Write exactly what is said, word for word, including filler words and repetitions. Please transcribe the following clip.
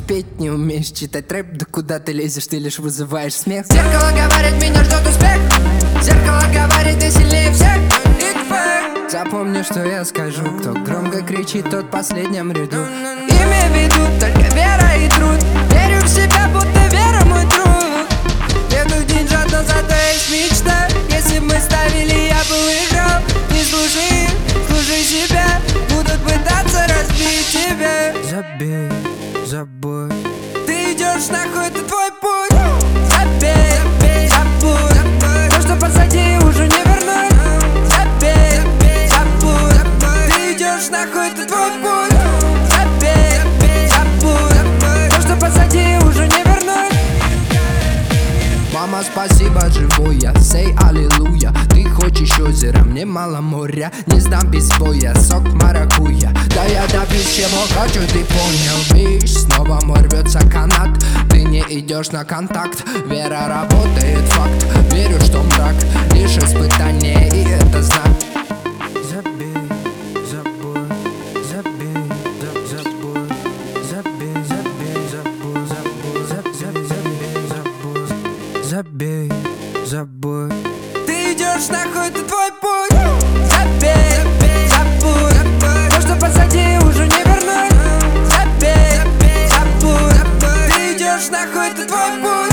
петь не умеешь, читать рэп, да куда ты лезешь, ты лишь вызываешь смех. Зеркало говорит, меня ждет успех. Зеркало говорит, ты сильнее всех. Запомни, что я скажу, кто громко кричит, тот в последнем ряду. Имя ведут только вера и труд. Верю в себя, будто вера мой труд. Веду деньжат, но зато есть мечта. Если б мы ставили, я бы выиграл. Не слушай их, слушай себя. Будут пытаться разбить тебя. Забей, забудь. Ты идешь нахуй, это твой путь. Забей, забей, забудь. То, что позади, уже не вернуть. Забей, забудь. Ты идешь нахуй, это твой путь. Забей, забудь. То, что позади, уже не вернуть. Мама, спасибо, живой я, сей аллилуйя. Ты хочешь озеро, мне мало моря. Не сдам без боя, сок маракуйя. Да я добьюсь чего хочу, ты понял, бишь. Снова мой рвется канат. Ты не идешь на контакт. Вера работает, факт. Верю, что мрак лишь испытание, и это знак. Забей, забудь, забей, забудь, забей, забей, забудь, забудь, забей, забей, забудь, забей, забудь. Ты идешь нахуй, это твой путь. Забей, забудь. То, что позади, уже не вернуть. Забей, забудь. Ты идешь нахуй, это твой путь.